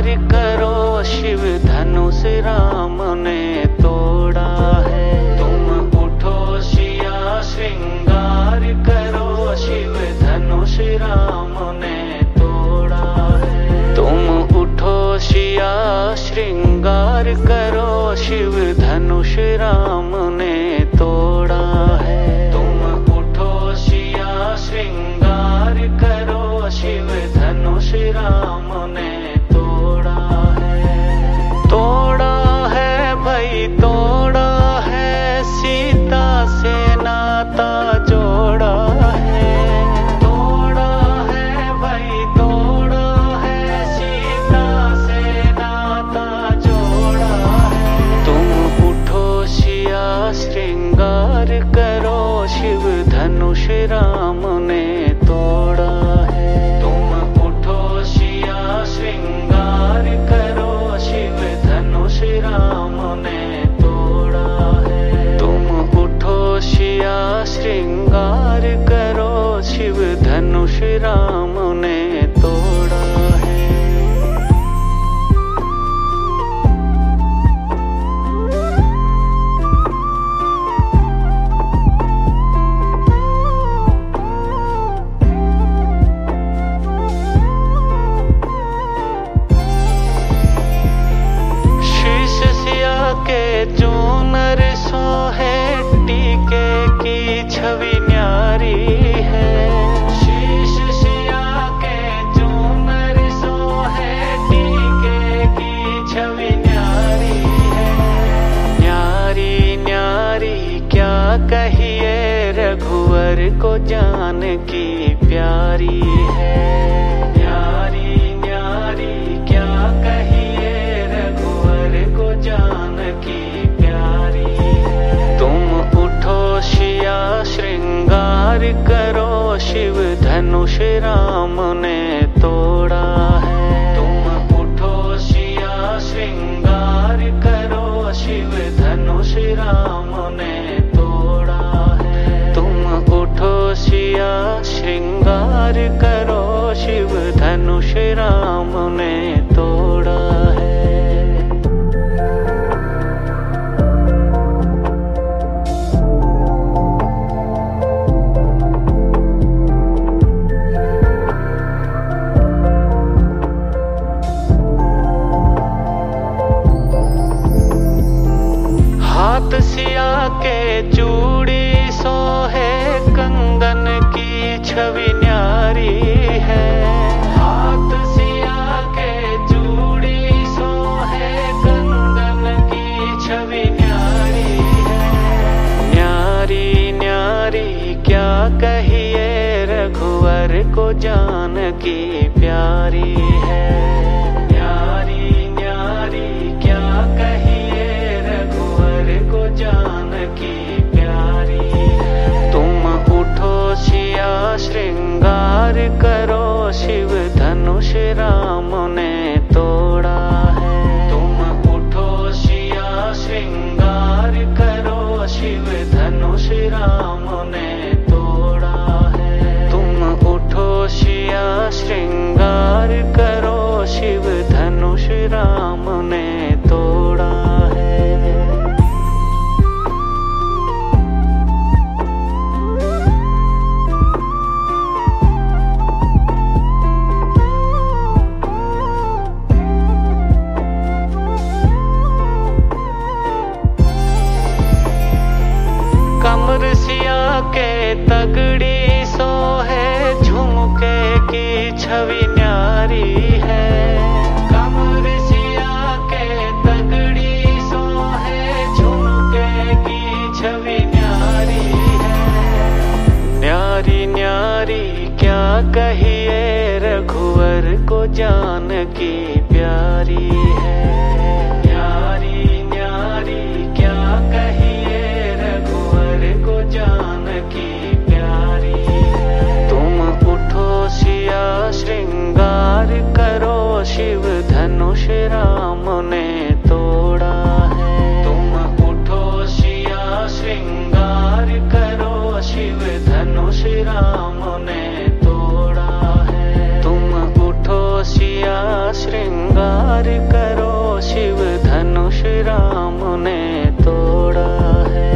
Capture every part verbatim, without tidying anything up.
श्रृंगार करो, शिव धनुष राम ने तोड़ा है। तुम उठो सिया श्रृंगार करो, शिव धनुष राम ने तोड़ा है। तुम उठो सिया श्रृंगार करो, शिव धनुष राम ने तोड़ा है। तुम उठो सिया श्रृंगार करो, शिव धनुष राम ने तोड़ा है। तोड़ा है भाई तोड़ा है, सीता से नाता जोड़ा है। तोड़ा है भाई तोड़ा है, सीता से नाता जोड़ा है। तुम उठो सिया श्रृंगार करो, शिव धनुष राम ने तोड़ा है। तुम उठो सिया श्रृंगार करो, शिव धनुष राम ने तोड़ा है। तुम उठो सिया श्रृंगार करो, शिव धनुष राम ने तोड़ा है। के चूनर सोहे, टीके की छवि न्यारी है। शीश सिया के चूनर सोहे, टीके की छवि न्यारी है। न्यारी न्यारी क्या कहिए, रघुवर को जान की प्यारी है। न्यारी न्यारी क्या कहिए, रघुवर को जान की प्यारी है। तुम उठो सिया श्रृंगार करो, शिव धनुष राम ने तोड़ा है। तुम उठो सिया श्रृंगार करो, शिव धनुष राम ने तोड़ा है। तुम उठो सिया श्रृंगार करो, शिव धनुष राम ने तोड़ा है। हाथ सिया के चूड़ी सोहे, कंगन की छवि न्यारी है। हाथ सिया के चूड़ी सोहे, कंगन की छवि न्यारी है। न्यारी न्यारी क्या कहिए, रघुवर को जान की प्यारी है। न्यारी न्यारी क्या कहिए, रघुवर को जान की प्यारी है। तुम उठो सिया श्रृंगार करो, शिव धनुष राम ने तोड़ा है। तुम उठो सिया श्रृंगार करो, शिव धनुष राम ने तोड़ा है। तुम उठो सिया श्रृंगार करो, शिव धनुष राम ने तोड़ा है। कमर सिया के तगड़ी सोहे, झुमके की छवि न्यारी है। कमर सिया के तगड़ी सोहे, झुमके की छवि न्यारी है। न्यारी न्यारी क्या कहिए, रघुवर को जान की प्यारी है। न्यारी न्यारी क्या कहिए, रघुवर को जान की प्यारी है। तुम उठो सिया श्रृंगार करो, शिव धनुष राम ने तोड़ा है। तुम उठो सिया श्रृंगार करो, शिव धनुष राम ने तोड़ा है। तुम उठो सिया श्रृंगार करो शिव धनुष राम ने तोड़ा है।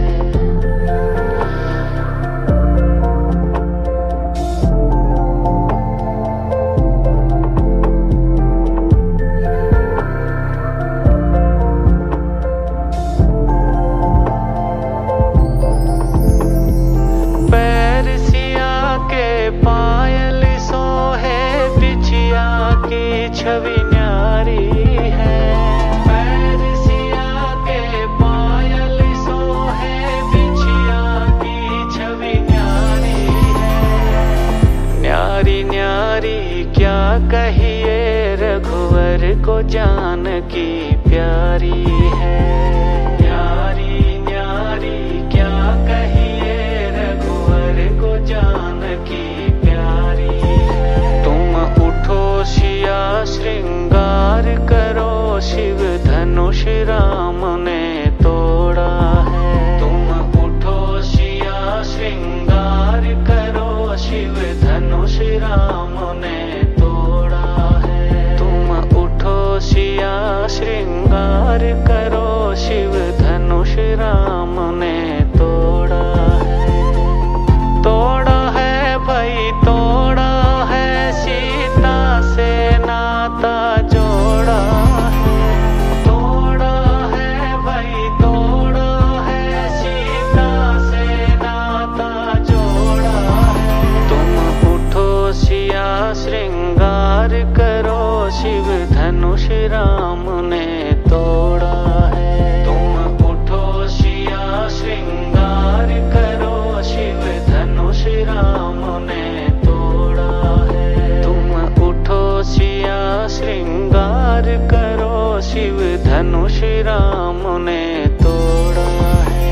पैर सिया के पायल सोहे बिछिया की छवि न्यारी है। पैर सिया के पायल सोहे बिछिया की छवि न्यारी है। न्यारी न्यारी क्या कहिए रघुवर को जानकी प्यारी है। न्यारी न्यारी क्या कहिए रघुवर को जानकी प्यारी है। तुम उठो सिया श्रृंगार करो शिव धनुष राम ने तोड़ा है। तुम उठो सिया श्रृंगार करो शिव धनुष राम ने तोड़ा है। तुम उठो सिया श्रृंगार करो शिव धनुष राम ने तोड़ा है। तोड़ा है भाई तोड़ा है सीता से नाता जोड़ा है। तोड़ा है भाई तोड़ा है सीता से नाता जोड़ा है। तुम उठो सिया श्रृंगार करो शिव धनुष राम ने तोड़ा है। तुम उठो सिया श्रृंगार करो शिव धनुष राम ने तोड़ा है। तुम उठो सिया श्रृंगार करो शिव धनुष राम ने तोड़ा है।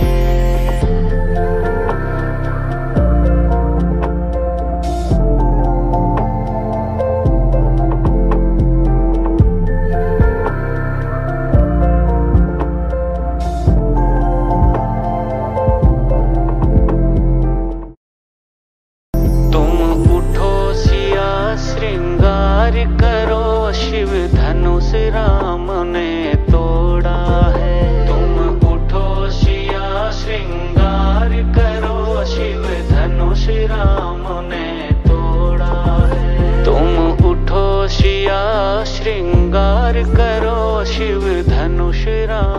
तुम उठो सिया श्रृंगार करो शिव धनुष राम ने तोड़ा है। तुम उठो सिया श्रृंगार करो शिव धनुष राम ने तोड़ा है। तुम उठो सिया श्रृंगार करो शिव धनुष राम